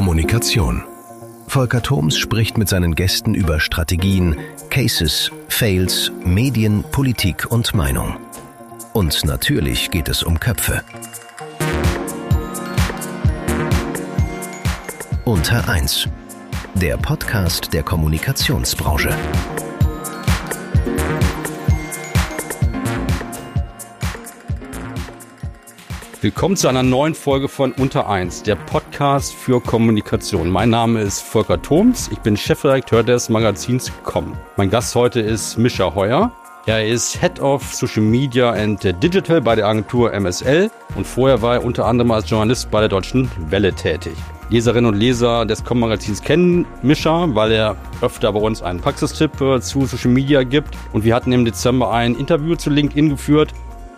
Kommunikation. Volker Thoms spricht mit seinen Gästen über Strategien, Cases, Fails, Medien, Politik und Meinung. Und natürlich geht es um Köpfe. Unter 1. Der Podcast der Kommunikationsbranche. Willkommen zu einer neuen Folge von Unter 1, der Podcast für Kommunikation. Mein Name ist Volker Thoms, ich bin Chefredakteur des Magazins COM. Mein Gast heute ist Mischa Heuer. Er ist Head of Social Media and Digital bei der Agentur MSL und vorher war er unter anderem als Journalist bei der Deutschen Welle tätig. Leserinnen und Leser des COM-Magazins kennen Mischa, weil er öfter bei uns einen Praxistipp zu Social Media gibt. Und wir hatten im Dezember ein Interview zu LinkedIn geführt,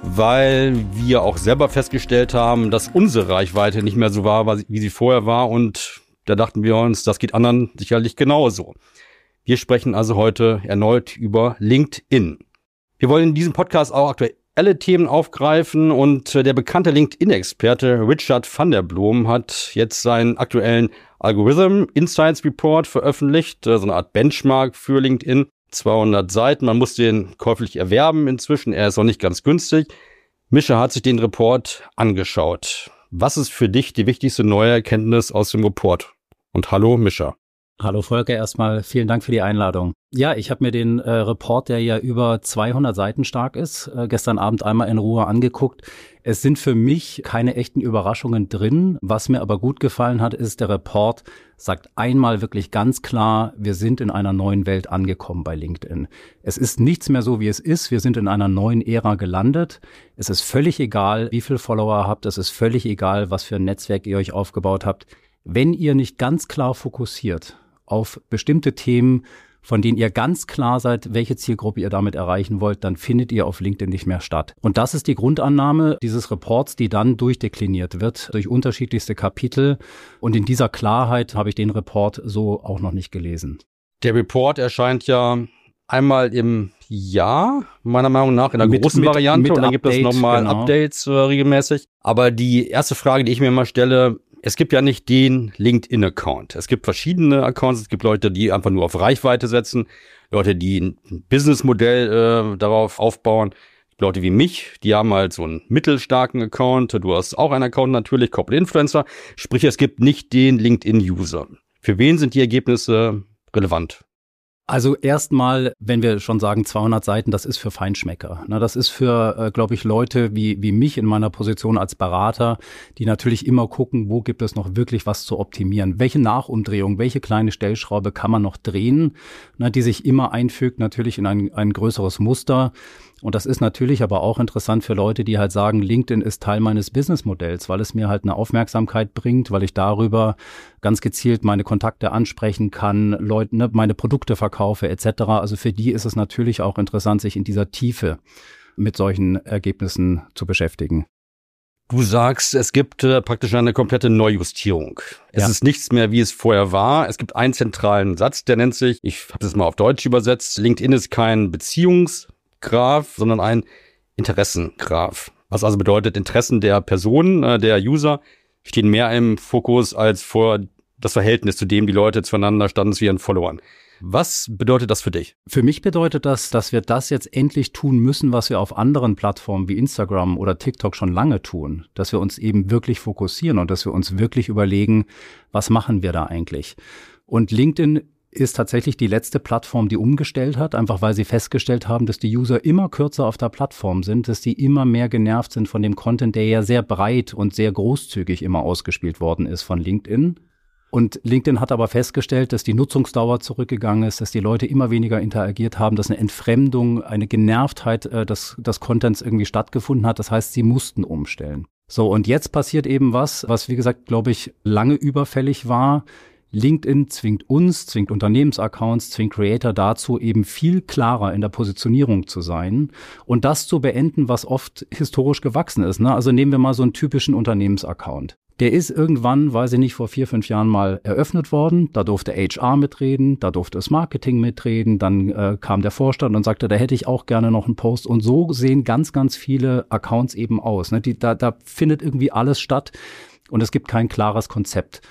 weil wir auch selber festgestellt haben, dass unsere Reichweite nicht mehr so war, wie sie vorher war. Und da dachten wir uns, das geht anderen sicherlich genauso. Wir sprechen also heute erneut über LinkedIn. Wir wollen in diesem Podcast auch aktuelle Themen aufgreifen und der bekannte LinkedIn-Experte Richard van der Bloem hat jetzt seinen aktuellen Algorithm Insights Report veröffentlicht, so eine Art Benchmark für LinkedIn. 200 Seiten, man muss den käuflich erwerben inzwischen, er ist auch nicht ganz günstig. Mischa hat sich den Report angeschaut. Was ist für dich die wichtigste neue Erkenntnis aus dem Report? Und hallo Mischa. Hallo Volker, erstmal vielen Dank für die Einladung. Ja, ich habe mir den Report, der ja über 200 Seiten stark ist, gestern Abend einmal in Ruhe angeguckt. Es sind für mich keine echten Überraschungen drin. Was mir aber gut gefallen hat, ist, der Report sagt einmal wirklich ganz klar, wir sind in einer neuen Welt angekommen bei LinkedIn. Es ist nichts mehr so, wie es ist. Wir sind in einer neuen Ära gelandet. Es ist völlig egal, wie viel Follower ihr habt. Es ist völlig egal, was für ein Netzwerk ihr euch aufgebaut habt. Wenn ihr nicht ganz klar fokussiert auf bestimmte Themen, von denen ihr ganz klar seid, welche Zielgruppe ihr damit erreichen wollt, dann findet ihr auf LinkedIn nicht mehr statt. Und das ist die Grundannahme dieses Reports, die dann durchdekliniert wird durch unterschiedlichste Kapitel. Und in dieser Klarheit habe ich den Report so auch noch nicht gelesen. Der Report erscheint ja einmal im Jahr, meiner Meinung nach, in der großen Variante. Und dann gibt es nochmal Updates regelmäßig. Aber die erste Frage, die ich mir immer stelle, es gibt ja nicht den LinkedIn-Account. Es gibt verschiedene Accounts. Es gibt Leute, die einfach nur auf Reichweite setzen, Leute, die ein Businessmodell darauf aufbauen. Leute wie mich, die haben halt so einen mittelstarken Account. Du hast auch einen Account natürlich, Corporate Influencer. Sprich, es gibt nicht den LinkedIn-User. Für wen sind die Ergebnisse relevant? Also erstmal, wenn wir schon sagen 200 Seiten, das ist für Feinschmecker. Das ist für, glaube ich, Leute wie mich in meiner Position als Berater, die natürlich immer gucken, wo gibt es noch wirklich was zu optimieren. Welche Nachumdrehung, welche kleine Stellschraube kann man noch drehen, die sich immer einfügt natürlich in ein größeres Muster. Und das ist natürlich aber auch interessant für Leute, die halt sagen, LinkedIn ist Teil meines Businessmodells, weil es mir halt eine Aufmerksamkeit bringt, weil ich darüber ganz gezielt meine Kontakte ansprechen kann, Leute, meine Produkte verkaufe etc. Also für die ist es natürlich auch interessant, sich in dieser Tiefe mit solchen Ergebnissen zu beschäftigen. Du sagst, es gibt praktisch eine komplette Neujustierung. Es ist nichts mehr, wie es vorher war. Es gibt einen zentralen Satz, der nennt sich, ich habe das mal auf Deutsch übersetzt, LinkedIn ist kein Beziehungsgraph, sondern ein Interessengraph. Was also bedeutet, Interessen der Personen, der User stehen mehr im Fokus als vor das Verhältnis, zu dem die Leute zueinander standen, zu ihren Followern. Was bedeutet das für dich? Für mich bedeutet das, dass wir das jetzt endlich tun müssen, was wir auf anderen Plattformen wie Instagram oder TikTok schon lange tun. Dass wir uns eben wirklich fokussieren und dass wir uns wirklich überlegen, was machen wir da eigentlich? Und LinkedIn ist tatsächlich die letzte Plattform, die umgestellt hat, einfach weil sie festgestellt haben, dass die User immer kürzer auf der Plattform sind, dass die immer mehr genervt sind von dem Content, der ja sehr breit und sehr großzügig immer ausgespielt worden ist von LinkedIn. Und LinkedIn hat aber festgestellt, dass die Nutzungsdauer zurückgegangen ist, dass die Leute immer weniger interagiert haben, dass eine Entfremdung, eine Genervtheit des Contents irgendwie stattgefunden hat. Das heißt, sie mussten umstellen. So, und jetzt passiert eben was wie gesagt, glaube ich, lange überfällig war. LinkedIn zwingt Unternehmensaccounts, zwingt Creator dazu, eben viel klarer in der Positionierung zu sein und das zu beenden, was oft historisch gewachsen ist. Also nehmen wir mal so einen typischen Unternehmensaccount. Der ist irgendwann, weiß ich nicht, vor 4-5 Jahren mal eröffnet worden. Da durfte HR mitreden, da durfte das Marketing mitreden. Dann kam der Vorstand und sagte, da hätte ich auch gerne noch einen Post. Und so sehen ganz, ganz viele Accounts eben aus. Da findet irgendwie alles statt und es gibt kein klares Konzept.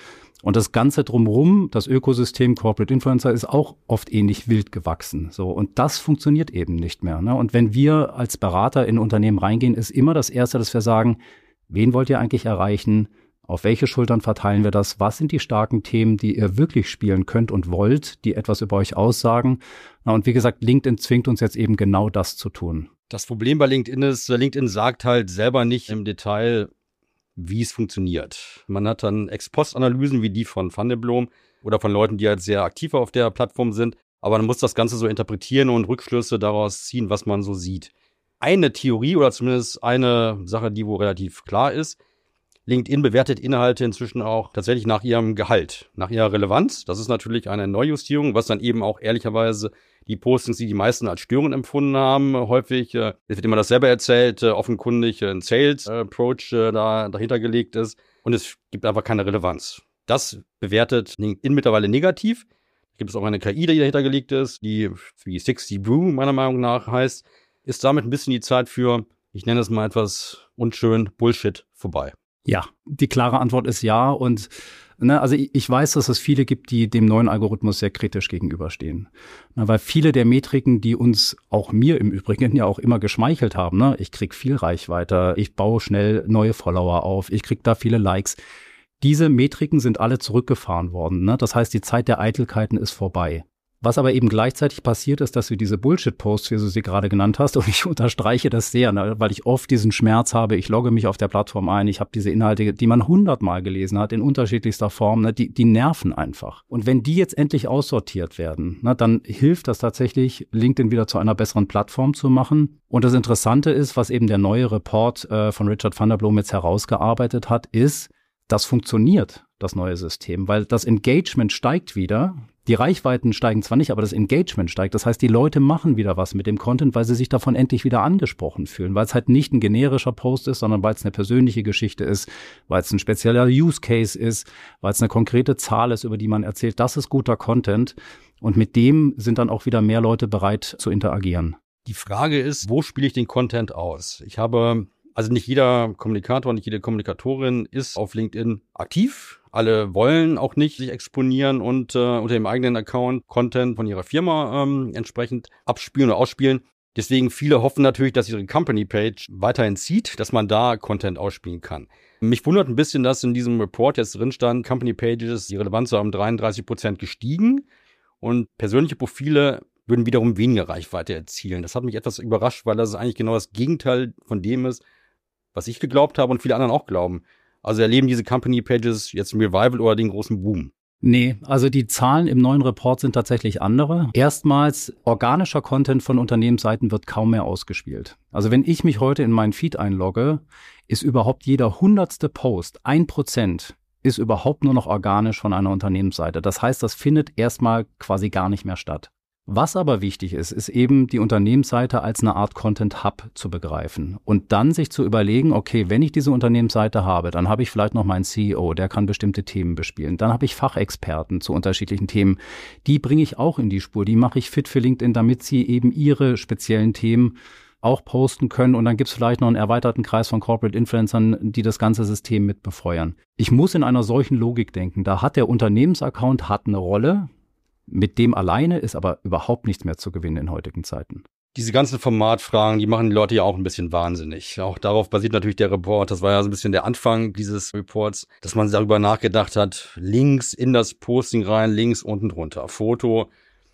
Und das Ganze drumherum, das Ökosystem Corporate Influencer ist auch oft ähnlich wild gewachsen. So. Und das funktioniert eben nicht mehr. Ne? Und wenn wir als Berater in Unternehmen reingehen, ist immer das Erste, dass wir sagen, wen wollt ihr eigentlich erreichen? Auf welche Schultern verteilen wir das? Was sind die starken Themen, die ihr wirklich spielen könnt und wollt, die etwas über euch aussagen? Na, und wie gesagt, LinkedIn zwingt uns jetzt eben genau das zu tun. Das Problem bei LinkedIn ist, LinkedIn sagt halt selber nicht im Detail, wie es funktioniert. Man hat dann Ex-Post-Analysen wie die von Van der Bloem oder von Leuten, die halt sehr aktiv auf der Plattform sind. Aber man muss das Ganze so interpretieren und Rückschlüsse daraus ziehen, was man so sieht. Eine Theorie oder zumindest eine Sache, die wohl relativ klar ist, LinkedIn bewertet Inhalte inzwischen auch tatsächlich nach ihrem Gehalt, nach ihrer Relevanz. Das ist natürlich eine Neujustierung, was dann eben auch ehrlicherweise die Postings, die meisten als störend empfunden haben, häufig, es wird immer dasselbe erzählt, offenkundig ein Sales-Approach dahinter gelegt ist und es gibt einfach keine Relevanz. Das bewertet LinkedIn mittlerweile negativ. Da gibt es auch eine KI, die dahinter gelegt ist, die wie 60 Brew meiner Meinung nach heißt, ist damit ein bisschen die Zeit für, ich nenne es mal etwas unschön, Bullshit vorbei. Ja, die klare Antwort ist ja. Und also ich weiß, dass es viele gibt, die dem neuen Algorithmus sehr kritisch gegenüberstehen. Weil viele der Metriken, die uns, auch mir im Übrigen, ja auch immer geschmeichelt haben, ich krieg viel Reichweite, ich baue schnell neue Follower auf, ich krieg da viele Likes. Diese Metriken sind alle zurückgefahren worden. Das heißt, die Zeit der Eitelkeiten ist vorbei. Was aber eben gleichzeitig passiert ist, dass wir diese Bullshit-Posts, wie du sie gerade genannt hast, und ich unterstreiche das sehr, weil ich oft diesen Schmerz habe, ich logge mich auf der Plattform ein, ich habe diese Inhalte, die man 100-mal gelesen hat, in unterschiedlichster Form, die nerven einfach. Und wenn die jetzt endlich aussortiert werden, dann hilft das tatsächlich, LinkedIn wieder zu einer besseren Plattform zu machen. Und das Interessante ist, was eben der neue Report von Richard van der Bloem jetzt herausgearbeitet hat, ist, das funktioniert, das neue System, weil das Engagement steigt wieder. Die Reichweiten steigen zwar nicht, aber das Engagement steigt. Das heißt, die Leute machen wieder was mit dem Content, weil sie sich davon endlich wieder angesprochen fühlen, weil es halt nicht ein generischer Post ist, sondern weil es eine persönliche Geschichte ist, weil es ein spezieller Use Case ist, weil es eine konkrete Zahl ist, über die man erzählt, das ist guter Content. Und mit dem sind dann auch wieder mehr Leute bereit zu interagieren. Die Frage ist, wo spiele ich den Content aus? Also nicht jeder Kommunikator, nicht jede Kommunikatorin ist auf LinkedIn aktiv. Alle wollen auch nicht sich exponieren und unter dem eigenen Account Content von ihrer Firma entsprechend abspielen oder ausspielen. Deswegen viele hoffen natürlich, dass ihre Company-Page weiterhin zieht, dass man da Content ausspielen kann. Mich wundert ein bisschen, dass in diesem Report jetzt drin stand, Company-Pages, die Relevanz war um 33% gestiegen und persönliche Profile würden wiederum weniger Reichweite erzielen. Das hat mich etwas überrascht, weil das eigentlich genau das Gegenteil von dem ist, was ich geglaubt habe und viele anderen auch glauben. Also erleben diese Company-Pages jetzt ein Revival oder den großen Boom? Nee, also die Zahlen im neuen Report sind tatsächlich andere. Erstmals, organischer Content von Unternehmensseiten wird kaum mehr ausgespielt. Also wenn ich mich heute in meinen Feed einlogge, ist überhaupt jeder 100. Post, 1%, ist überhaupt nur noch organisch von einer Unternehmensseite. Das heißt, das findet erstmal quasi gar nicht mehr statt. Was aber wichtig ist, ist eben die Unternehmensseite als eine Art Content-Hub zu begreifen und dann sich zu überlegen, okay, wenn ich diese Unternehmensseite habe, dann habe ich vielleicht noch meinen CEO, der kann bestimmte Themen bespielen. Dann habe ich Fachexperten zu unterschiedlichen Themen. Die bringe ich auch in die Spur, die mache ich fit für LinkedIn, damit sie eben ihre speziellen Themen auch posten können. Und dann gibt es vielleicht noch einen erweiterten Kreis von Corporate Influencern, die das ganze System mit befeuern. Ich muss in einer solchen Logik denken. Da hat der Unternehmensaccount eine Rolle. Mit dem alleine ist aber überhaupt nichts mehr zu gewinnen in heutigen Zeiten. Diese ganzen Formatfragen, die machen die Leute ja auch ein bisschen wahnsinnig. Auch darauf basiert natürlich der Report. Das war ja so ein bisschen der Anfang dieses Reports, dass man darüber nachgedacht hat, Links in das Posting rein, Links unten drunter, Foto.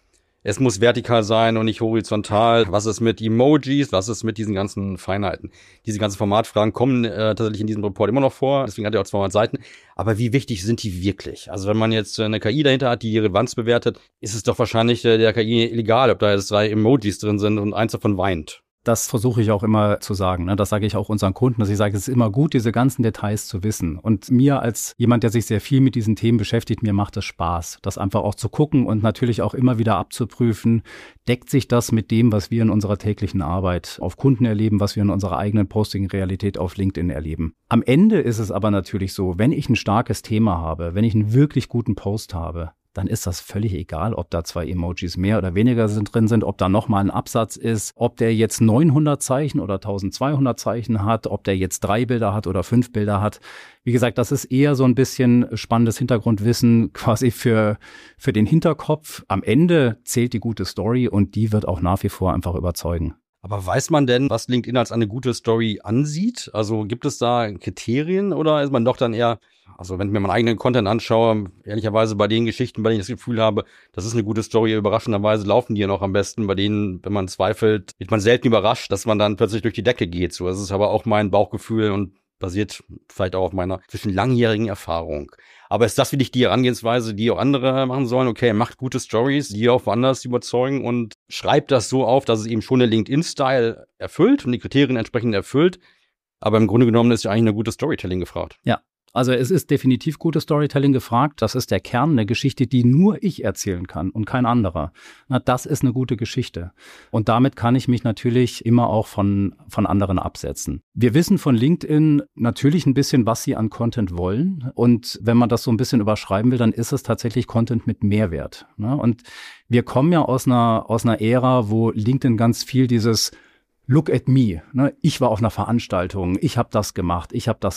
Es muss vertikal sein und nicht horizontal. Was ist mit Emojis? Was ist mit diesen ganzen Feinheiten? Diese ganzen Formatfragen kommen tatsächlich in diesem Report immer noch vor. Deswegen hat er auch 200 Seiten. Aber wie wichtig sind die wirklich? Also wenn man jetzt eine KI dahinter hat, die die Relevanz bewertet, ist es doch wahrscheinlich der KI illegal, ob da jetzt 3 Emojis drin sind und eins davon weint. Das versuche ich auch immer zu sagen. Das sage ich auch unseren Kunden, dass ich sage, es ist immer gut, diese ganzen Details zu wissen. Und mir als jemand, der sich sehr viel mit diesen Themen beschäftigt, mir macht es Spaß, das einfach auch zu gucken und natürlich auch immer wieder abzuprüfen, deckt sich das mit dem, was wir in unserer täglichen Arbeit auf Kunden erleben, was wir in unserer eigenen Posting-Realität auf LinkedIn erleben. Am Ende ist es aber natürlich so, wenn ich ein starkes Thema habe, wenn ich einen wirklich guten Post habe, dann ist das völlig egal, ob da 2 Emojis mehr oder weniger drin sind, ob da nochmal ein Absatz ist, ob der jetzt 900 Zeichen oder 1200 Zeichen hat, ob der jetzt 3 Bilder hat oder 5 Bilder hat. Wie gesagt, das ist eher so ein bisschen spannendes Hintergrundwissen quasi für den Hinterkopf. Am Ende zählt die gute Story und die wird auch nach wie vor einfach überzeugen. Aber weiß man denn, was LinkedIn als eine gute Story ansieht? Also gibt es da Kriterien oder ist man doch dann eher, also wenn ich mir meinen eigenen Content anschaue, ehrlicherweise bei den Geschichten, bei denen ich das Gefühl habe, das ist eine gute Story, überraschenderweise laufen die ja noch am besten. Bei denen, wenn man zweifelt, wird man selten überrascht, dass man dann plötzlich durch die Decke geht. So, das ist aber auch mein Bauchgefühl und basiert vielleicht auch auf meiner zwischen langjährigen Erfahrung. Aber ist das wirklich die Herangehensweise, die auch andere machen sollen? Okay, macht gute Stories, die auch woanders überzeugen und schreibt das so auf, dass es eben schon den LinkedIn-Style erfüllt und die Kriterien entsprechend erfüllt. Aber im Grunde genommen ist ja eigentlich eine gute Storytelling gefragt. Ja. Also es ist definitiv gutes Storytelling gefragt. Das ist der Kern der Geschichte, die nur ich erzählen kann und kein anderer. Na, das ist eine gute Geschichte. Und damit kann ich mich natürlich immer auch von anderen absetzen. Wir wissen von LinkedIn natürlich ein bisschen, was sie an Content wollen. Und wenn man das so ein bisschen überschreiben will, dann ist es tatsächlich Content mit Mehrwert. Und wir kommen ja aus einer Ära, wo LinkedIn ganz viel dieses Look at me, ich war auf einer Veranstaltung, ich habe das gemacht,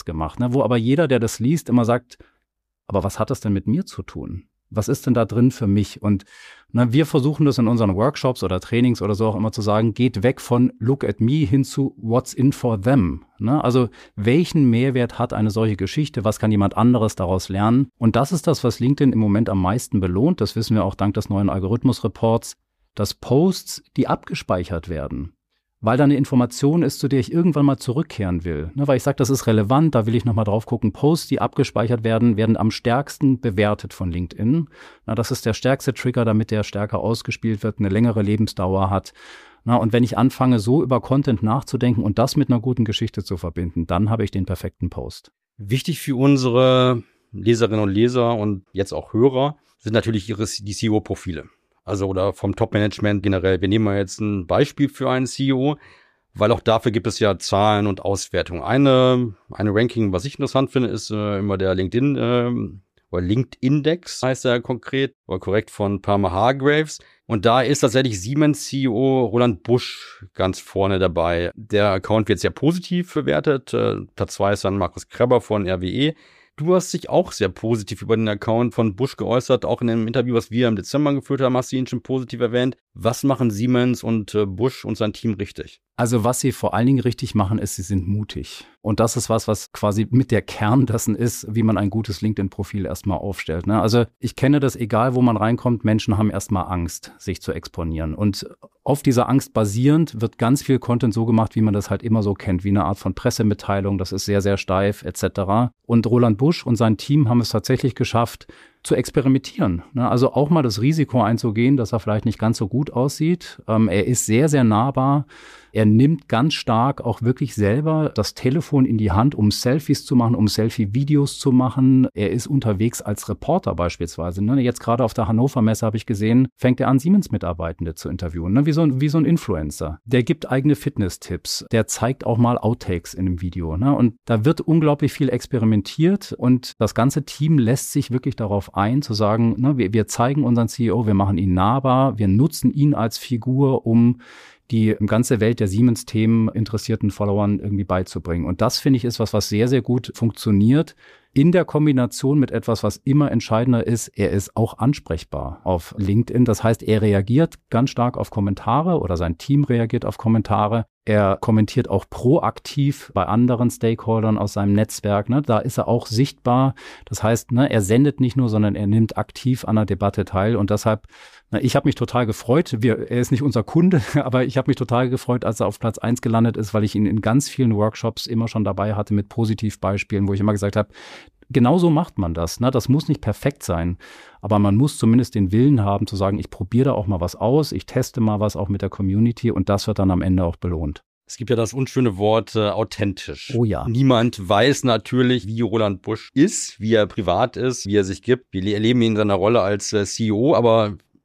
wo aber jeder, der das liest, immer sagt, aber was hat das denn mit mir zu tun? Was ist denn da drin für mich? Und wir versuchen das in unseren Workshops oder Trainings oder so auch immer zu sagen, geht weg von Look at me hin zu What's in for them. Also welchen Mehrwert hat eine solche Geschichte? Was kann jemand anderes daraus lernen? Und das ist das, was LinkedIn im Moment am meisten belohnt. Das wissen wir auch dank des neuen Algorithmus-Reports, dass Posts, die abgespeichert werden, weil da eine Information ist, zu der ich irgendwann mal zurückkehren will. Weil ich sage, das ist relevant, da will ich nochmal drauf gucken. Posts, die abgespeichert werden, werden am stärksten bewertet von LinkedIn. Das ist der stärkste Trigger, damit der stärker ausgespielt wird, eine längere Lebensdauer hat. Und wenn ich anfange, so über Content nachzudenken und das mit einer guten Geschichte zu verbinden, dann habe ich den perfekten Post. Wichtig für unsere Leserinnen und Leser und jetzt auch Hörer sind natürlich die CEO-Profile. Also oder vom Top-Management generell. Wir nehmen mal jetzt ein Beispiel für einen CEO, weil auch dafür gibt es ja Zahlen und Auswertungen. Eine Ranking, was ich interessant finde, ist immer der LinkedIn oder LinkedIndex heißt er konkret, oder korrekt von Palmer Hargraves. Und da ist tatsächlich Siemens-CEO Roland Busch ganz vorne dabei. Der Account wird sehr positiv bewertet. Platz 2 ist dann Markus Kreber von RWE. Du hast dich auch sehr positiv über den Account von Busch geäußert, auch in einem Interview, was wir im Dezember geführt haben, hast du ihn schon positiv erwähnt. Was machen Siemens und Busch und sein Team richtig? Also was sie vor allen Dingen richtig machen, ist, sie sind mutig. Und das ist was quasi mit der Kern dessen ist, wie man ein gutes LinkedIn-Profil erstmal aufstellt. Also ich kenne das, egal wo man reinkommt, Menschen haben erstmal Angst, sich zu exponieren. Und auf dieser Angst basierend wird ganz viel Content so gemacht, wie man das halt immer so kennt, wie eine Art von Pressemitteilung, das ist sehr, sehr steif etc. Und Roland Busch und sein Team haben es tatsächlich geschafft, zu experimentieren. Also auch mal das Risiko einzugehen, dass er vielleicht nicht ganz so gut aussieht. Er ist sehr, sehr nahbar. Er nimmt ganz stark auch wirklich selber das Telefon in die Hand, um Selfies zu machen, um Selfie-Videos zu machen. Er ist unterwegs als Reporter beispielsweise. Jetzt gerade auf der Hannover Messe habe ich gesehen, fängt er an, Siemens-Mitarbeitende zu interviewen, wie so ein Influencer. Der gibt eigene Fitness-Tipps. Der zeigt auch mal Outtakes in einem Video. Und da wird unglaublich viel experimentiert und das ganze Team lässt sich wirklich darauf ein, zu sagen, wir zeigen unseren CEO, wir machen ihn nahbar, wir nutzen ihn als Figur, um die ganze Welt der Siemens-Themen interessierten Followern irgendwie beizubringen. Und das, finde ich, ist was sehr, sehr gut funktioniert. In der Kombination mit etwas, was immer entscheidender ist, er ist auch ansprechbar auf LinkedIn. Das heißt, er reagiert ganz stark auf Kommentare oder sein Team reagiert auf Kommentare. Er kommentiert auch proaktiv bei anderen Stakeholdern aus seinem Netzwerk. Da ist er auch sichtbar. Das heißt, er sendet nicht nur, sondern er nimmt aktiv an der Debatte teil. Und deshalb, ich habe mich total gefreut. Er ist nicht unser Kunde, aber ich habe mich total gefreut, als er auf Platz 1 gelandet ist, weil ich ihn in ganz vielen Workshops immer schon dabei hatte mit Positivbeispielen, wo ich immer gesagt habe, genau so macht man das. Das muss nicht perfekt sein, aber man muss zumindest den Willen haben zu sagen, ich probiere da auch mal was aus, ich teste mal was auch mit der Community und das wird dann am Ende auch belohnt. Es gibt ja das unschöne Wort authentisch. Oh ja. Niemand weiß natürlich, wie Roland Busch ist, wie er privat ist, wie er sich gibt. Wir erleben ihn in seiner Rolle als CEO, aber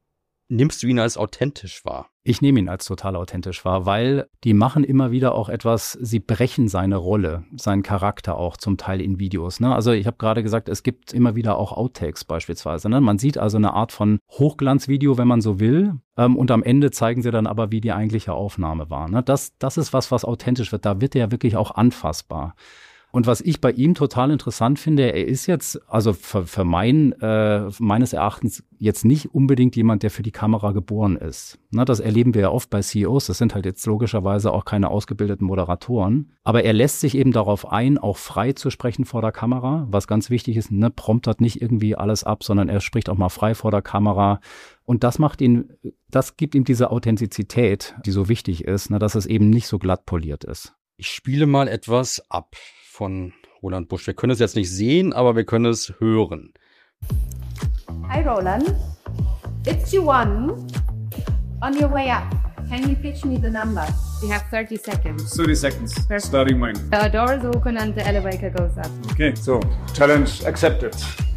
nimmst du ihn als authentisch wahr? Ich nehme ihn als total authentisch wahr, weil die machen immer wieder auch etwas, sie brechen seine Rolle, seinen Charakter auch zum Teil in Videos. Ne? Also ich habe gerade gesagt, es gibt immer wieder auch Outtakes beispielsweise. Ne? Man sieht also eine Art von Hochglanzvideo, wenn man so will. Und am Ende zeigen sie dann aber, wie die eigentliche Aufnahme war. Ne? Das ist was authentisch wird. Da wird er ja wirklich auch anfassbar. Und was ich bei ihm total interessant finde, er ist jetzt, also für meines Erachtens jetzt nicht unbedingt jemand, der für die Kamera geboren ist. Ne, das erleben wir ja oft bei CEOs. Das sind halt jetzt logischerweise auch keine ausgebildeten Moderatoren. Aber er lässt sich eben darauf ein, auch frei zu sprechen vor der Kamera. Was ganz wichtig ist, ne, promptert nicht irgendwie alles ab, sondern er spricht auch mal frei vor der Kamera. Und das gibt ihm diese Authentizität, die so wichtig ist, ne, dass es eben nicht so glatt poliert ist. Ich spiele mal etwas ab von Roland Busch. Wir können es jetzt nicht sehen, aber wir können es hören. Hi Roland, it's Yuan. On your way up, can you pitch me the number? You have 30 seconds. 30 seconds, Perfect. starting mine. The door is open and the elevator goes up. Okay, so challenge accepted.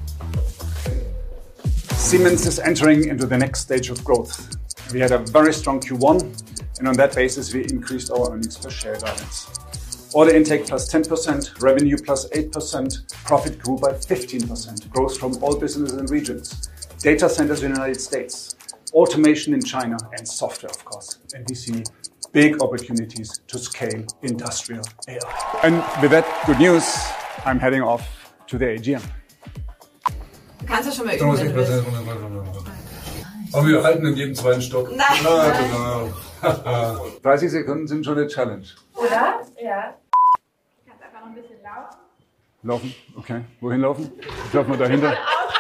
Siemens is entering into the next stage of growth. We had a very strong Q1, and on that basis we increased our earnings per share guidance. Order intake plus 10%, revenue plus 8%, profit grew by 15%, growth from all businesses and regions, data centers in the United States, automation in China, and software, of course. And we see big opportunities to scale industrial AI. And with that good news, I'm heading off to the AGM. Du kannst ja schon mal üben, wenn du willst. Aber wir halten in jedem zweiten Stock. Nein. 30 Sekunden sind schon eine Challenge. Oder? Ja. Du kannst einfach noch ein bisschen laufen. Laufen? Okay. Wohin laufen? Ich laufe mal dahinter.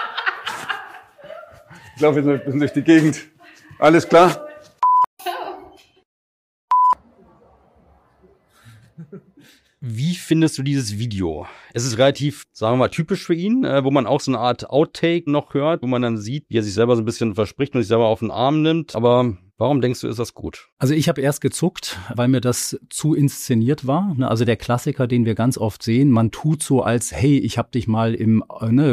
Ich laufe jetzt ein bisschen durch die Gegend. Alles klar? Wie findest du dieses Video? Es ist relativ, sagen wir mal, typisch für ihn, wo man auch so eine Art Outtake noch hört, wo man dann sieht, wie er sich selber so ein bisschen verspricht und sich selber auf den Arm nimmt. Aber warum denkst du, ist das gut? Also ich habe erst gezuckt, weil mir das zu inszeniert war. Also der Klassiker, den wir ganz oft sehen, man tut so als, hey, ich habe dich mal im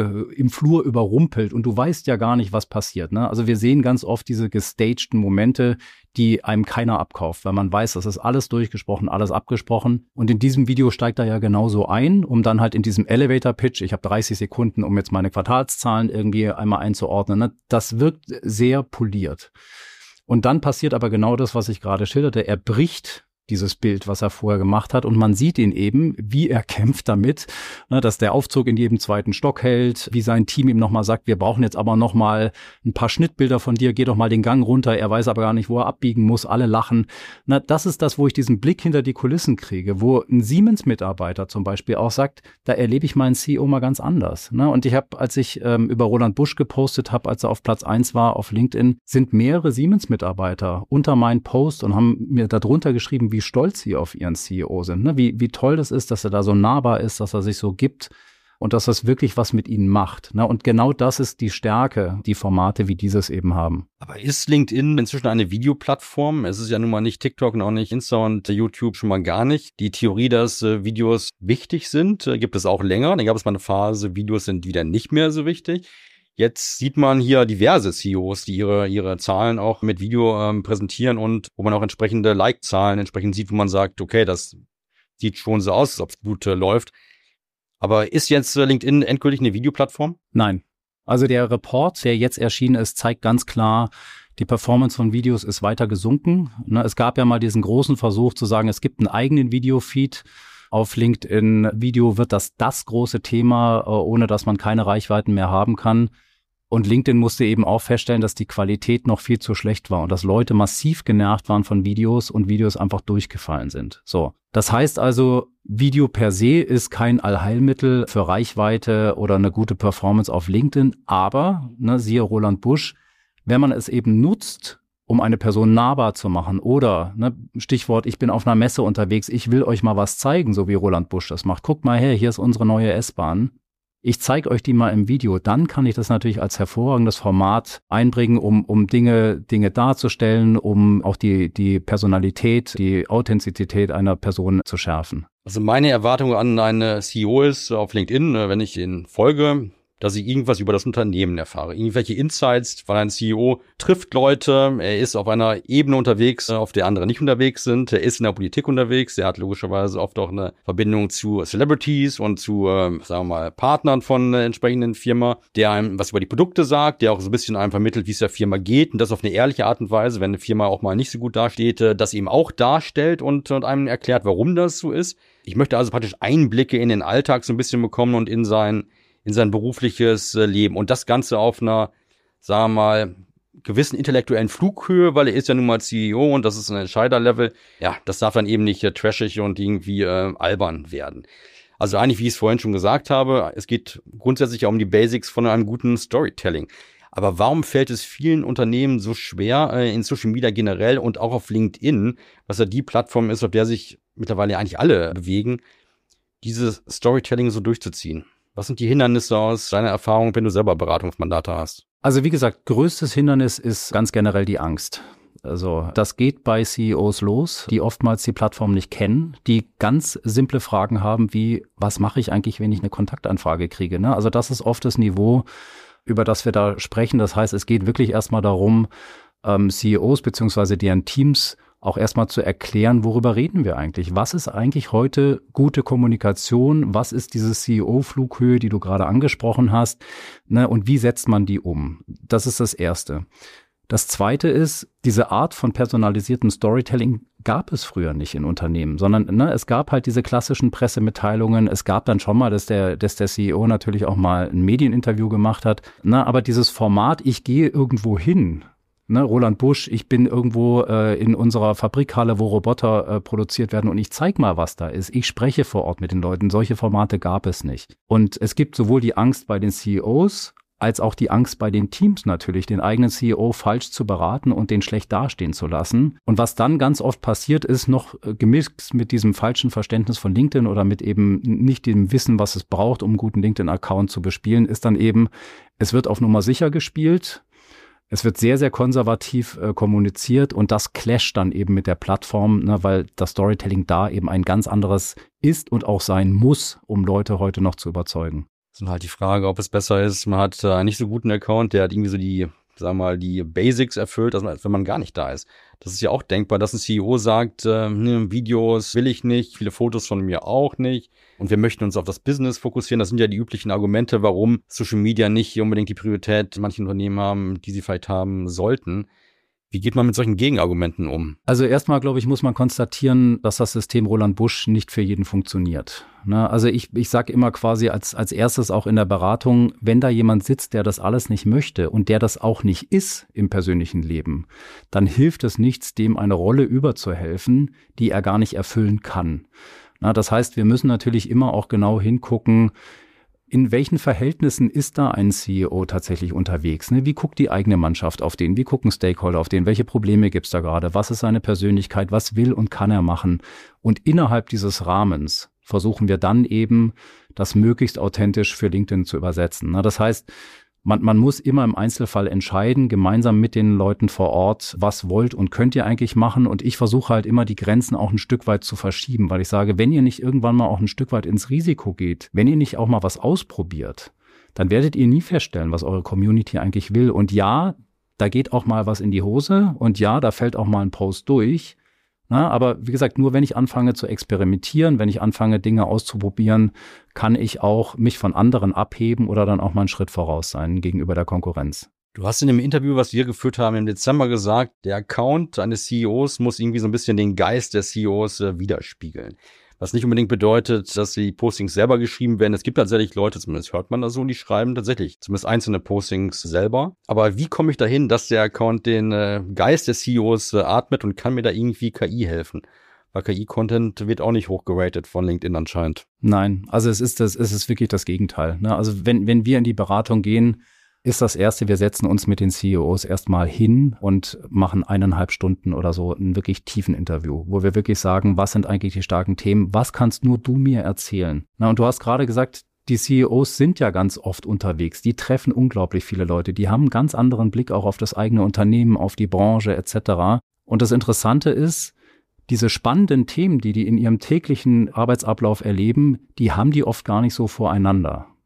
Flur überrumpelt und du weißt ja gar nicht, was passiert. Also wir sehen ganz oft diese gestagten Momente, die einem keiner abkauft, weil man weiß, das ist alles durchgesprochen, alles abgesprochen. Und in diesem Video steigt er ja genauso ein, um dann halt in diesem Elevator-Pitch, ich habe 30 Sekunden, um jetzt meine Quartalszahlen irgendwie einmal einzuordnen. Das wirkt sehr poliert. Und dann passiert aber genau das, was ich gerade schilderte. Er bricht dieses Bild, was er vorher gemacht hat. Und man sieht ihn eben, wie er kämpft damit, dass der Aufzug in jedem zweiten Stock hält, wie sein Team ihm nochmal sagt, wir brauchen jetzt aber nochmal ein paar Schnittbilder von dir, geh doch mal den Gang runter. Er weiß aber gar nicht, wo er abbiegen muss, alle lachen. Das ist das, wo ich diesen Blick hinter die Kulissen kriege, wo ein Siemens-Mitarbeiter zum Beispiel auch sagt, da erlebe ich meinen CEO mal ganz anders. Und ich habe, als ich über Roland Busch gepostet habe, als er auf Platz 1 war auf LinkedIn, sind mehrere Siemens-Mitarbeiter unter meinen Post und haben mir darunter geschrieben, wie stolz sie auf ihren CEO sind, wie toll das ist, dass er da so nahbar ist, dass er sich so gibt und dass das wirklich was mit ihnen macht. Und genau das ist die Stärke, die Formate wie dieses eben haben. Aber ist LinkedIn inzwischen eine Videoplattform? Es ist ja nun mal nicht TikTok und auch nicht Insta und YouTube schon mal gar nicht. Die Theorie, dass Videos wichtig sind, gibt es auch länger. Dann gab es mal eine Phase, Videos sind wieder nicht mehr so wichtig. Jetzt sieht man hier diverse CEOs, die ihre Zahlen auch mit Video präsentieren und wo man auch entsprechende Like-Zahlen entsprechend sieht, wo man sagt, okay, das sieht schon so aus, als ob es gut läuft. Aber ist jetzt LinkedIn endgültig eine Videoplattform? Nein. Also der Report, der jetzt erschienen ist, zeigt ganz klar, die Performance von Videos ist weiter gesunken. Es gab ja mal diesen großen Versuch zu sagen, es gibt einen eigenen Videofeed. Auf LinkedIn Video wird das große Thema, ohne dass man keine Reichweiten mehr haben kann. Und LinkedIn musste eben auch feststellen, dass die Qualität noch viel zu schlecht war und dass Leute massiv genervt waren von Videos und Videos einfach durchgefallen sind. So. Das heißt also, Video per se ist kein Allheilmittel für Reichweite oder eine gute Performance auf LinkedIn. Aber, siehe Roland Busch, wenn man es eben nutzt, um eine Person nahbar zu machen oder, Stichwort, ich bin auf einer Messe unterwegs, ich will euch mal was zeigen, so wie Roland Busch das macht. Guckt mal her, hier ist unsere neue S-Bahn. Ich zeige euch die mal im Video, dann kann ich das natürlich als hervorragendes Format einbringen, um Dinge darzustellen, um auch die Personalität, die Authentizität einer Person zu schärfen. Also meine Erwartung an einen CEO ist auf LinkedIn, wenn ich ihn folge, dass ich irgendwas über das Unternehmen erfahre. Irgendwelche Insights, weil ein CEO trifft Leute, er ist auf einer Ebene unterwegs, auf der andere nicht unterwegs sind, er ist in der Politik unterwegs, er hat logischerweise oft auch eine Verbindung zu Celebrities und zu, sagen wir mal, Partnern von entsprechenden Firma, der einem was über die Produkte sagt, der auch so ein bisschen einem vermittelt, wie es der Firma geht und das auf eine ehrliche Art und Weise, wenn eine Firma auch mal nicht so gut dasteht, das eben auch darstellt und einem erklärt, warum das so ist. Ich möchte also praktisch Einblicke in den Alltag so ein bisschen bekommen und in sein berufliches Leben. Und das Ganze auf einer, sagen wir mal, gewissen intellektuellen Flughöhe, weil er ist ja nun mal CEO und das ist ein Entscheiderlevel. Ja, das darf dann eben nicht trashig und irgendwie albern werden. Also eigentlich, wie ich es vorhin schon gesagt habe, es geht grundsätzlich ja um die Basics von einem guten Storytelling. Aber warum fällt es vielen Unternehmen so schwer, in Social Media generell und auch auf LinkedIn, was ja die Plattform ist, auf der sich mittlerweile eigentlich alle bewegen, dieses Storytelling so durchzuziehen? Was sind die Hindernisse aus deiner Erfahrung, wenn du selber Beratungsmandate hast? Also wie gesagt, größtes Hindernis ist ganz generell die Angst. Also das geht bei CEOs los, die oftmals die Plattform nicht kennen, die ganz simple Fragen haben wie, was mache ich eigentlich, wenn ich eine Kontaktanfrage kriege? Ne? Also das ist oft das Niveau, über das wir da sprechen. Das heißt, es geht wirklich erstmal darum, CEOs bzw. deren Teams auch erstmal zu erklären, worüber reden wir eigentlich? Was ist eigentlich heute gute Kommunikation? Was ist diese CEO-Flughöhe, die du gerade angesprochen hast? Ne, und wie setzt man die um? Das ist das Erste. Das Zweite ist, diese Art von personalisiertem Storytelling gab es früher nicht in Unternehmen, sondern es gab halt diese klassischen Pressemitteilungen. Es gab dann schon mal, dass der CEO natürlich auch mal ein Medieninterview gemacht hat. Aber dieses Format, ich gehe irgendwo hin, Roland Busch, ich bin irgendwo in unserer Fabrikhalle, wo Roboter produziert werden und ich zeige mal, was da ist. Ich spreche vor Ort mit den Leuten. Solche Formate gab es nicht. Und es gibt sowohl die Angst bei den CEOs, als auch die Angst bei den Teams natürlich, den eigenen CEO falsch zu beraten und den schlecht dastehen zu lassen. Und was dann ganz oft passiert ist, noch gemixt mit diesem falschen Verständnis von LinkedIn oder mit eben nicht dem Wissen, was es braucht, um einen guten LinkedIn-Account zu bespielen, ist dann eben, es wird auf Nummer sicher gespielt. Es wird sehr, sehr konservativ kommuniziert und das clasht dann eben mit der Plattform, weil das Storytelling da eben ein ganz anderes ist und auch sein muss, um Leute heute noch zu überzeugen. Das ist halt die Frage, ob es besser ist, man hat einen nicht so guten Account, der hat irgendwie so die, sagen wir mal, die Basics erfüllt, als wenn man gar nicht da ist. Das ist ja auch denkbar, dass ein CEO sagt, Videos will ich nicht, viele Fotos von mir auch nicht und wir möchten uns auf das Business fokussieren. Das sind ja die üblichen Argumente, warum Social Media nicht unbedingt die Priorität in manchen Unternehmen haben, die sie vielleicht haben sollten. Wie geht man mit solchen Gegenargumenten um? Also erstmal, glaube ich, muss man konstatieren, dass das System Roland Busch nicht für jeden funktioniert. Also ich sage immer quasi als erstes auch in der Beratung, wenn da jemand sitzt, der das alles nicht möchte und der das auch nicht ist im persönlichen Leben, dann hilft es nichts, dem eine Rolle überzuhelfen, die er gar nicht erfüllen kann. Das heißt, wir müssen natürlich immer auch genau hingucken, in welchen Verhältnissen ist da ein CEO tatsächlich unterwegs? Wie guckt die eigene Mannschaft auf den? Wie gucken Stakeholder auf den? Welche Probleme gibt's da gerade? Was ist seine Persönlichkeit? Was will und kann er machen? Und innerhalb dieses Rahmens versuchen wir dann eben, das möglichst authentisch für LinkedIn zu übersetzen. Das heißt, man muss immer im Einzelfall entscheiden, gemeinsam mit den Leuten vor Ort, was wollt und könnt ihr eigentlich machen. Und ich versuche halt immer, die Grenzen auch ein Stück weit zu verschieben, weil ich sage, wenn ihr nicht irgendwann mal auch ein Stück weit ins Risiko geht, wenn ihr nicht auch mal was ausprobiert, dann werdet ihr nie feststellen, was eure Community eigentlich will. Und ja, da geht auch mal was in die Hose und ja, da fällt auch mal ein Post durch. Aber wie gesagt, nur wenn ich anfange zu experimentieren, wenn ich anfange, Dinge auszuprobieren, kann ich auch mich von anderen abheben oder dann auch mal einen Schritt voraus sein gegenüber der Konkurrenz. Du hast in dem Interview, was wir geführt haben im Dezember gesagt, der Account eines CEOs muss irgendwie so ein bisschen den Geist der CEOs widerspiegeln. Was nicht unbedingt bedeutet, dass die Postings selber geschrieben werden. Es gibt tatsächlich Leute, zumindest hört man das so, die schreiben tatsächlich zumindest einzelne Postings selber. Aber wie komme ich dahin, dass der Account den Geist des CEOs atmet und kann mir da irgendwie KI helfen? Weil KI-Content wird auch nicht hochgeratet von LinkedIn anscheinend. Nein, also es ist wirklich das Gegenteil. Also wenn wir in die Beratung gehen, ist das Erste, wir setzen uns mit den CEOs erstmal hin und machen 1,5 Stunden oder so einen wirklich tiefen Interview, wo wir wirklich sagen, was sind eigentlich die starken Themen, was kannst nur du mir erzählen? Und du hast gerade gesagt, die CEOs sind ja ganz oft unterwegs, die treffen unglaublich viele Leute, die haben einen ganz anderen Blick auch auf das eigene Unternehmen, auf die Branche etc. Und das Interessante ist, diese spannenden Themen, die in ihrem täglichen Arbeitsablauf erleben, die haben die oft gar nicht so voreinander.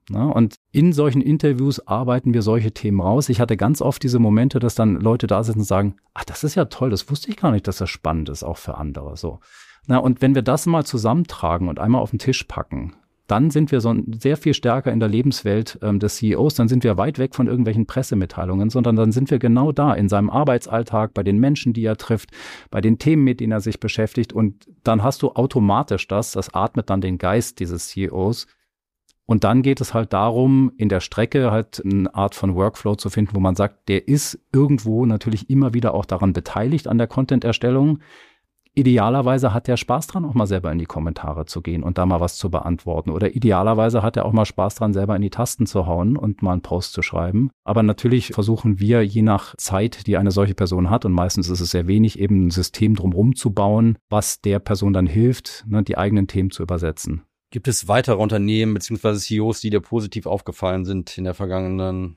Na, und in solchen Interviews arbeiten wir solche Themen raus. Ich hatte ganz oft diese Momente, dass dann Leute da sitzen und sagen, ach, das ist ja toll, das wusste ich gar nicht, dass das spannend ist, auch für andere. So. Na, und wenn wir das mal zusammentragen und einmal auf den Tisch packen, dann sind wir sehr viel stärker in der Lebenswelt des CEOs, dann sind wir weit weg von irgendwelchen Pressemitteilungen, sondern dann sind wir genau da in seinem Arbeitsalltag, bei den Menschen, die er trifft, bei den Themen, mit denen er sich beschäftigt, und dann hast du automatisch das atmet dann den Geist dieses CEOs. Und dann geht es halt darum, in der Strecke halt eine Art von Workflow zu finden, wo man sagt, der ist irgendwo natürlich immer wieder auch daran beteiligt an der Content-Erstellung. Idealerweise hat der Spaß dran, auch mal selber in die Kommentare zu gehen und da mal was zu beantworten. Oder idealerweise hat er auch mal Spaß dran, selber in die Tasten zu hauen und mal einen Post zu schreiben. Aber natürlich versuchen wir, je nach Zeit, die eine solche Person hat, und meistens ist es sehr wenig, eben ein System drumherum zu bauen, was der Person dann hilft, die eigenen Themen zu übersetzen. Gibt es weitere Unternehmen bzw. CEOs, die dir positiv aufgefallen sind in der vergangenen,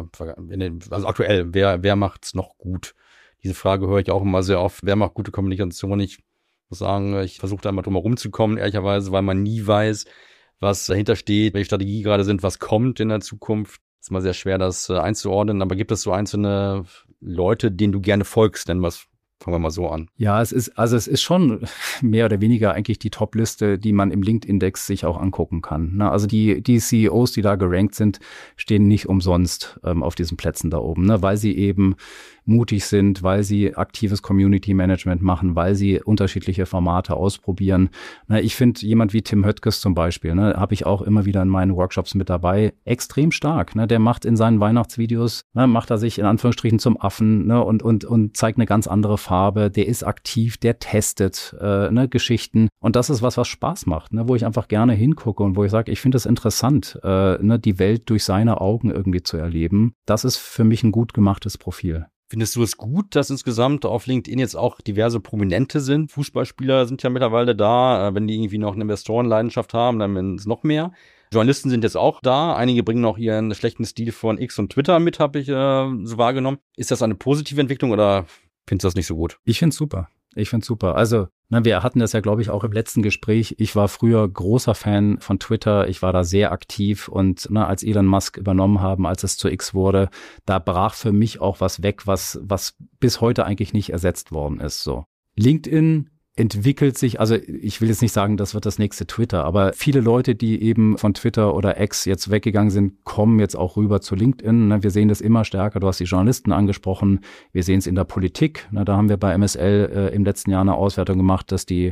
also aktuell, wer macht's noch gut? Diese Frage höre ich auch immer sehr oft. Wer macht gute Kommunikation? Ich muss sagen, ich versuche da immer drum herum zu kommen, ehrlicherweise, weil man nie weiß, was dahinter steht, welche Strategie gerade sind, was kommt in der Zukunft. Ist mal sehr schwer, das einzuordnen. Aber gibt es so einzelne Leute, denen du gerne folgst, nennen wir es? Fangen wir mal so an. Ja, es ist schon mehr oder weniger eigentlich die Top-Liste, die man im LinkedIn-Index sich auch angucken kann. Na, also die CEOs, die da gerankt sind, stehen nicht umsonst auf diesen Plätzen da oben, weil sie eben mutig sind, weil sie aktives Community-Management machen, weil sie unterschiedliche Formate ausprobieren. Na, ich finde jemand wie Tim Höttges zum Beispiel, habe ich auch immer wieder in meinen Workshops mit dabei, extrem stark. Der macht in seinen Weihnachtsvideos, macht er sich in Anführungsstrichen zum Affen und zeigt eine ganz andere Farbe. Der ist aktiv, der testet Geschichten, und das ist was Spaß macht, wo ich einfach gerne hingucke und wo ich sage, ich finde es interessant, die Welt durch seine Augen irgendwie zu erleben. Das ist für mich ein gut gemachtes Profil. Findest du es gut, dass insgesamt auf LinkedIn jetzt auch diverse Prominente sind? Fußballspieler sind ja mittlerweile da. Wenn die irgendwie noch eine Investorenleidenschaft haben, dann sind es noch mehr. Journalisten sind jetzt auch da. Einige bringen auch ihren schlechten Stil von X und Twitter mit, habe ich so wahrgenommen. Ist das eine positive Entwicklung oder findest du das nicht so gut? Ich finde es super. Also, wir hatten das ja, glaube ich, auch im letzten Gespräch. Ich war früher großer Fan von Twitter. Ich war da sehr aktiv, und als Elon Musk übernommen haben, als es zu X wurde, da brach für mich auch was weg, was bis heute eigentlich nicht ersetzt worden ist. So. LinkedIn entwickelt sich, also ich will jetzt nicht sagen, das wird das nächste Twitter, aber viele Leute, die eben von Twitter oder X jetzt weggegangen sind, kommen jetzt auch rüber zu LinkedIn. Wir sehen das immer stärker. Du hast die Journalisten angesprochen. Wir sehen es in der Politik. Da haben wir bei MSL im letzten Jahr eine Auswertung gemacht, dass die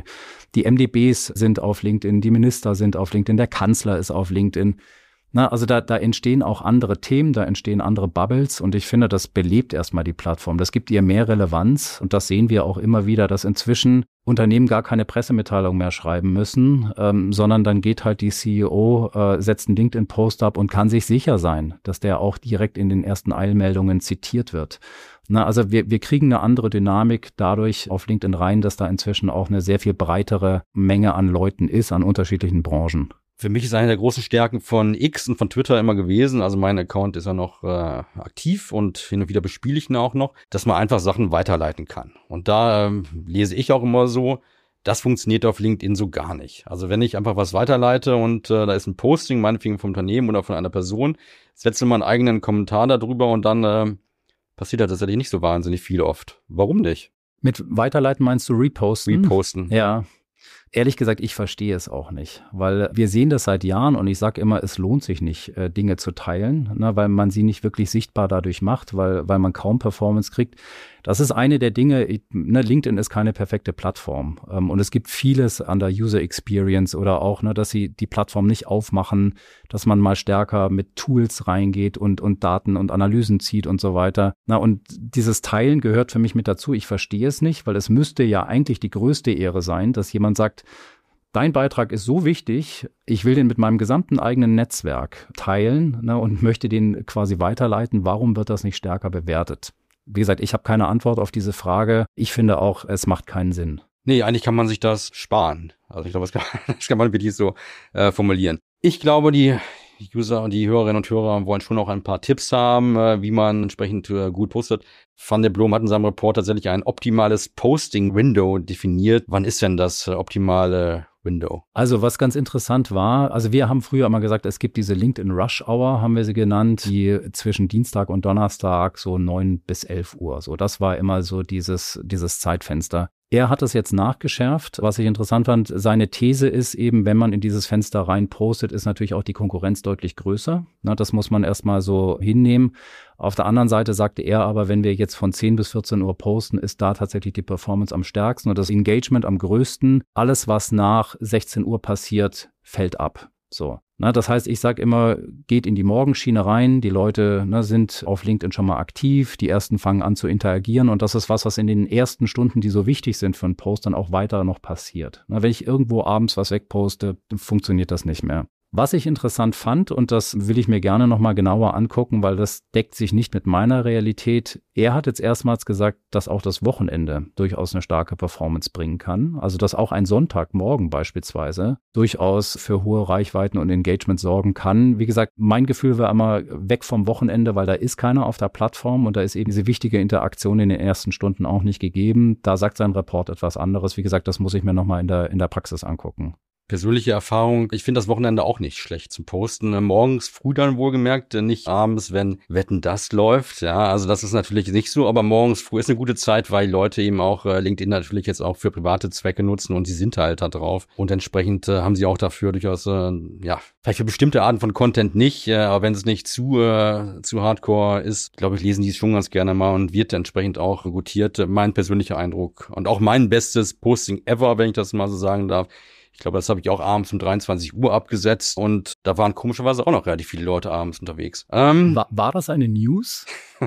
MdBs sind auf LinkedIn, die Minister sind auf LinkedIn, der Kanzler ist auf LinkedIn. Also da entstehen auch andere Themen, da entstehen andere Bubbles, und ich finde, das belebt erstmal die Plattform. Das gibt ihr mehr Relevanz, und das sehen wir auch immer wieder, dass inzwischen Unternehmen gar keine Pressemitteilung mehr schreiben müssen, sondern dann geht halt die CEO, setzt einen LinkedIn-Post ab und kann sich sicher sein, dass der auch direkt in den ersten Eilmeldungen zitiert wird. Also wir kriegen eine andere Dynamik dadurch auf LinkedIn rein, dass da inzwischen auch eine sehr viel breitere Menge an Leuten ist, an unterschiedlichen Branchen. Für mich ist eine der großen Stärken von X und von Twitter immer gewesen, also mein Account ist ja noch aktiv und hin und wieder bespiele ich ihn auch noch, dass man einfach Sachen weiterleiten kann. Und da lese ich auch immer so, das funktioniert auf LinkedIn so gar nicht. Also wenn ich einfach was weiterleite und da ist ein Posting, meinetwegen vom Unternehmen oder von einer Person, setze mal einen eigenen Kommentar darüber und dann passiert da tatsächlich nicht so wahnsinnig viel oft. Warum nicht? Mit weiterleiten meinst du reposten? Reposten. Ja. Ehrlich gesagt, ich verstehe es auch nicht, weil wir sehen das seit Jahren, und ich sage immer, es lohnt sich nicht, Dinge zu teilen, weil man sie nicht wirklich sichtbar dadurch macht, weil man kaum Performance kriegt. Das ist eine der Dinge, LinkedIn ist keine perfekte Plattform, und es gibt vieles an der User Experience oder auch, dass sie die Plattform nicht aufmachen, dass man mal stärker mit Tools reingeht und Daten und Analysen zieht und so weiter. Und dieses Teilen gehört für mich mit dazu. Ich verstehe es nicht, weil es müsste ja eigentlich die größte Ehre sein, dass jemand sagt, dein Beitrag ist so wichtig, ich will den mit meinem gesamten eigenen Netzwerk teilen und möchte den quasi weiterleiten. Warum wird das nicht stärker bewertet? Wie gesagt, ich habe keine Antwort auf diese Frage. Ich finde auch, es macht keinen Sinn. Nee, eigentlich kann man sich das sparen. Also ich glaube, das kann man wirklich so formulieren. Ich glaube, die User und die Hörerinnen und Hörer wollen schon auch ein paar Tipps haben, wie man entsprechend gut postet. Van der Blom hat in seinem Report tatsächlich ein optimales Posting-Window definiert. Wann ist denn das optimale Window? Also was ganz interessant war, also wir haben früher immer gesagt, es gibt diese LinkedIn Rush Hour, haben wir sie genannt, die zwischen Dienstag und Donnerstag so 9 bis 11 Uhr. So, das war immer so dieses Zeitfenster. Er hat es jetzt nachgeschärft. Was ich interessant fand, seine These ist eben, wenn man in dieses Fenster rein postet, ist natürlich auch die Konkurrenz deutlich größer. Na, das muss man erstmal so hinnehmen. Auf der anderen Seite sagte er aber, wenn wir jetzt von 10 bis 14 Uhr posten, ist da tatsächlich die Performance am stärksten und das Engagement am größten. Alles, was nach 16 Uhr passiert, fällt ab. So. Na, das heißt, ich sage immer, geht in die Morgenschiene rein, die Leute sind auf LinkedIn schon mal aktiv, die ersten fangen an zu interagieren und das ist was in den ersten Stunden, die so wichtig sind für einen Post, dann auch weiter noch passiert. Na, wenn ich irgendwo abends was wegposte, funktioniert das nicht mehr. Was ich interessant fand, und das will ich mir gerne nochmal genauer angucken, weil das deckt sich nicht mit meiner Realität. Er hat jetzt erstmals gesagt, dass auch das Wochenende durchaus eine starke Performance bringen kann. Also dass auch ein Sonntagmorgen beispielsweise durchaus für hohe Reichweiten und Engagement sorgen kann. Wie gesagt, mein Gefühl war immer weg vom Wochenende, weil da ist keiner auf der Plattform und da ist eben diese wichtige Interaktion in den ersten Stunden auch nicht gegeben. Da sagt sein Report etwas anderes. Wie gesagt, das muss ich mir nochmal in der Praxis angucken. Persönliche Erfahrung, ich finde das Wochenende auch nicht schlecht zum Posten. Morgens früh dann wohlgemerkt, nicht abends, wenn Wetten, das läuft. Ja, also das ist natürlich nicht so, aber morgens früh ist eine gute Zeit, weil die Leute eben auch LinkedIn natürlich jetzt auch für private Zwecke nutzen und sie sind halt da drauf. Und entsprechend haben sie auch dafür durchaus, vielleicht für bestimmte Arten von Content nicht, aber wenn es nicht zu hardcore ist, glaube ich, lesen die es schon ganz gerne mal und wird entsprechend auch gutiert. Mein persönlicher Eindruck und auch mein bestes Posting ever, wenn ich das mal so sagen darf. Ich glaube, das habe ich auch abends um 23 Uhr abgesetzt und da waren komischerweise auch noch relativ viele Leute abends unterwegs. War das eine News?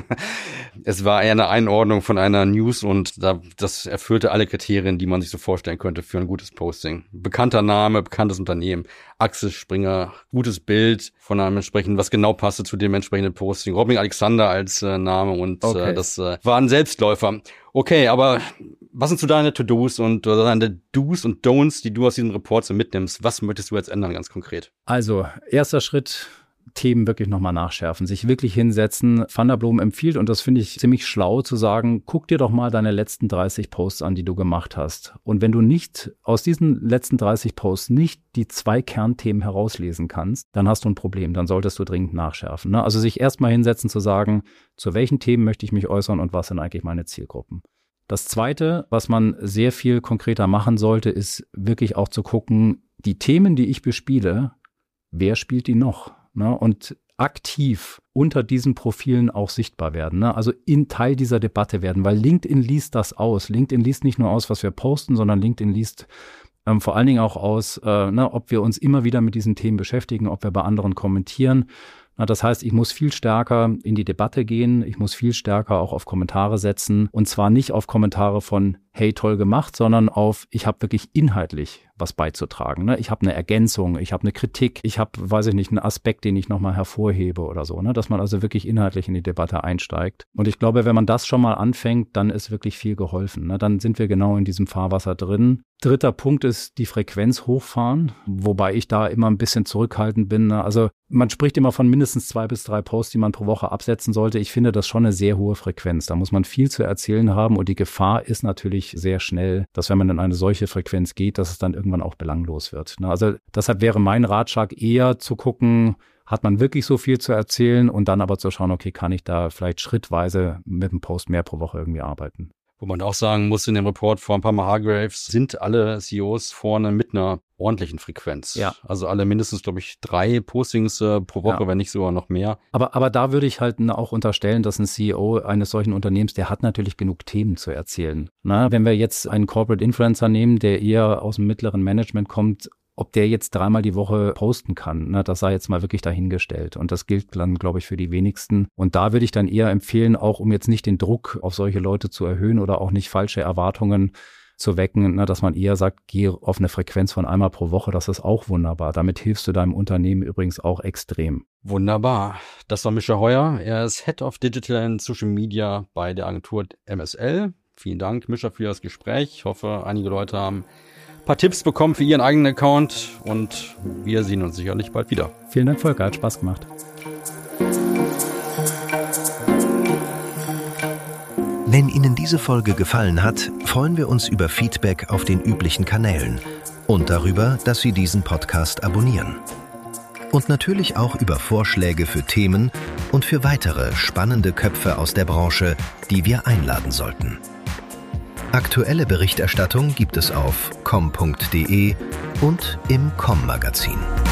Es war eher eine Einordnung von einer News und das erfüllte alle Kriterien, die man sich so vorstellen könnte für ein gutes Posting. Bekannter Name, bekanntes Unternehmen, Axel Springer, gutes Bild von einem entsprechenden, was genau passte zu dem entsprechenden Posting. Robin Alexander als Name und okay. Das war ein Selbstläufer. Okay, aber was sind so deine To-Dos und deine Do's und Don'ts, die du aus diesem Report so mitnimmst? Was möchtest du jetzt ändern, ganz konkret? Also, erster Schritt, Themen wirklich nochmal nachschärfen, sich wirklich hinsetzen. Van der Blom empfiehlt, und das finde ich ziemlich schlau, zu sagen, guck dir doch mal deine letzten 30 Posts an, die du gemacht hast. Und wenn du nicht aus diesen letzten 30 Posts nicht die 2 Kernthemen herauslesen kannst, dann hast du ein Problem, dann solltest du dringend nachschärfen. Ne? Also sich erstmal hinsetzen zu sagen, zu welchen Themen möchte ich mich äußern und was sind eigentlich meine Zielgruppen. Das Zweite, was man sehr viel konkreter machen sollte, ist wirklich auch zu gucken, die Themen, die ich bespiele, wer spielt die noch? Ne? Und aktiv unter diesen Profilen auch sichtbar werden. Ne? Also in Teil dieser Debatte werden, weil LinkedIn liest das aus. LinkedIn liest nicht nur aus, was wir posten, sondern LinkedIn liest vor allen Dingen auch aus, ob wir uns immer wieder mit diesen Themen beschäftigen, ob wir bei anderen kommentieren. Das heißt, ich muss viel stärker in die Debatte gehen, ich muss viel stärker auch auf Kommentare setzen und zwar nicht auf Kommentare von hey, toll gemacht, sondern auf ich habe wirklich inhaltlich was beizutragen. Ne? Ich habe eine Ergänzung, ich habe eine Kritik, ich habe, weiß ich nicht, einen Aspekt, den ich nochmal hervorhebe oder so, ne? Dass man also wirklich inhaltlich in die Debatte einsteigt. Und ich glaube, wenn man das schon mal anfängt, dann ist wirklich viel geholfen. Ne? Dann sind wir genau in diesem Fahrwasser drin. Dritter Punkt ist die Frequenz hochfahren, wobei ich da immer ein bisschen zurückhaltend bin. Ne? Also man spricht immer von mindestens 2 bis 3 Posts, die man pro Woche absetzen sollte. Ich finde das schon eine sehr hohe Frequenz. Da muss man viel zu erzählen haben und die Gefahr ist natürlich sehr schnell, dass wenn man in eine solche Frequenz geht, dass es dann irgendwann auch belanglos wird. Ne? Also deshalb wäre mein Ratschlag eher zu gucken, hat man wirklich so viel zu erzählen und dann aber zu schauen, okay, kann ich da vielleicht schrittweise mit einem Post mehr pro Woche irgendwie arbeiten. Wo man auch sagen muss, in dem Report von Palmer Hargraves sind alle CEOs vorne mit einer ordentlichen Frequenz. Ja. Also alle mindestens, glaube ich, 3 Postings pro Woche, wenn nicht sogar noch mehr. Aber da würde ich halt auch unterstellen, dass ein CEO eines solchen Unternehmens, der hat natürlich genug Themen zu erzählen. Na, wenn wir jetzt einen Corporate Influencer nehmen, der eher aus dem mittleren Management kommt, ob der jetzt 3-mal die Woche posten kann, ne, das sei jetzt mal wirklich dahingestellt. Und das gilt dann, glaube ich, für die wenigsten. Und da würde ich dann eher empfehlen, auch um jetzt nicht den Druck auf solche Leute zu erhöhen oder auch nicht falsche Erwartungen zu wecken, ne, dass man eher sagt, geh auf eine Frequenz von 1-mal pro Woche, das ist auch wunderbar. Damit hilfst du deinem Unternehmen übrigens auch extrem. Wunderbar. Das war Mischa Heuer. Er ist Head of Digital and Social Media bei der Agentur MSL. Vielen Dank, Mischa, für das Gespräch. Ich hoffe, einige Leute haben ein paar Tipps bekommen für ihren eigenen Account und wir sehen uns sicherlich bald wieder. Vielen Dank, Volker, hat Spaß gemacht. Wenn Ihnen diese Folge gefallen hat, freuen wir uns über Feedback auf den üblichen Kanälen Und darüber, dass Sie diesen Podcast abonnieren. Und natürlich auch über Vorschläge für Themen und für weitere spannende Köpfe aus der Branche, die wir einladen sollten. Aktuelle Berichterstattung gibt es auf com.de und im Com-Magazin.